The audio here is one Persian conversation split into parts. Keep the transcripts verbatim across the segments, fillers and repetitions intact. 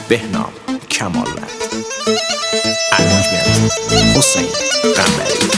بهنام کمالوند، ارنجمنت حسین قمری.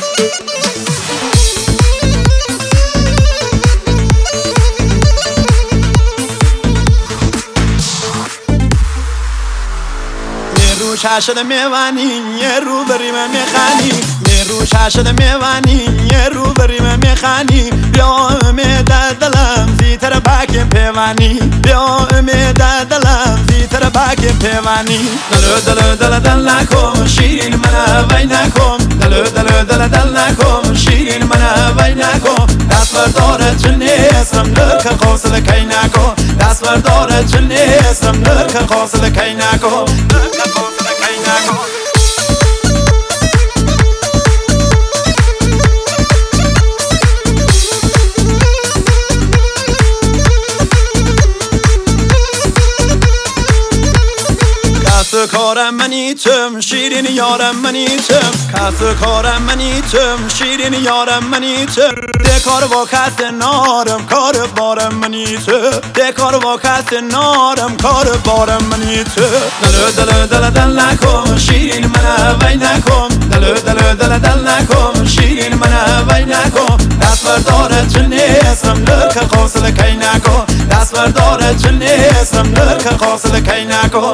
رو شاشد میوانی یه رو بریم میخانی، یه رو شاشد میوانی یه رو بریم میخانی. بیا امید دلم زیتر باک پیوانی، بیا امید دلم زیتر باک پیوانی. دل دل دل دل نکن شیرین من وای نکن، دل دل دل دل نکن شیرین من وای نکن. دست برداره چه نیستم نکن قوسل کی نکن، دست برداره چه نیستم نکن قوسل کی نکن. کس کارم منیتم شیرین یارم منیتم، کس کارم منیتم شیرین یارم منیتم. ده کار با کس نارم کار بارم منیتم، ده کار با کس نارم کار بارم منیتم. دل دل دل دل نکن شیرین من وای نکن، دل دل دل دل نکن شیرین من وای نکن. دست برداره چه نیستم نکن قوسل کی نکن، دست برداره چه نیستم نکن قوسل کی نکن.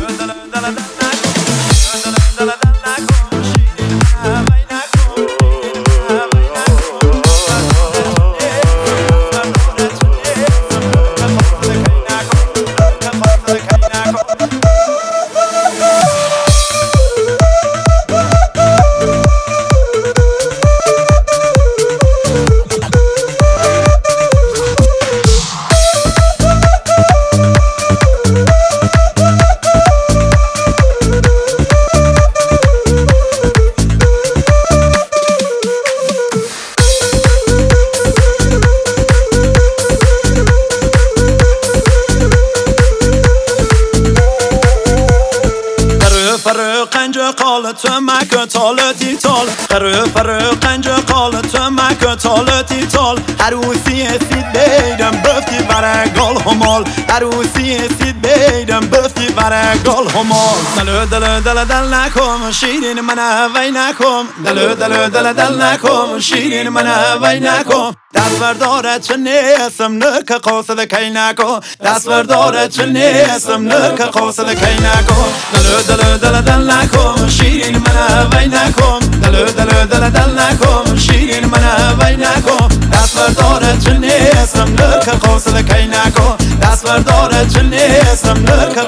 فرق قنج قالت مک تالتی تال، فرق فرق قنج قالت مک تالتی تال. عروسی سید بیدم بفتی برای گل همال، عروسی سید بیدم بفتی برای گل همال. دل دل دل دل نکن شیرین من وای نکن، دل دل دل دل نکن شیرین من وای نکن. دست برداره چه نیستم نکن قوسل کی نکن، دست برداره چه نیستم نکن قوسل کی نکن. دل دل دل دل نکن شیرین من وای نکن، دل دل دل دل نکن شیرین من وای نکن. دست برداره چه نیستم نکن قوسل کی نکن، دست برداره چه نیستم نکن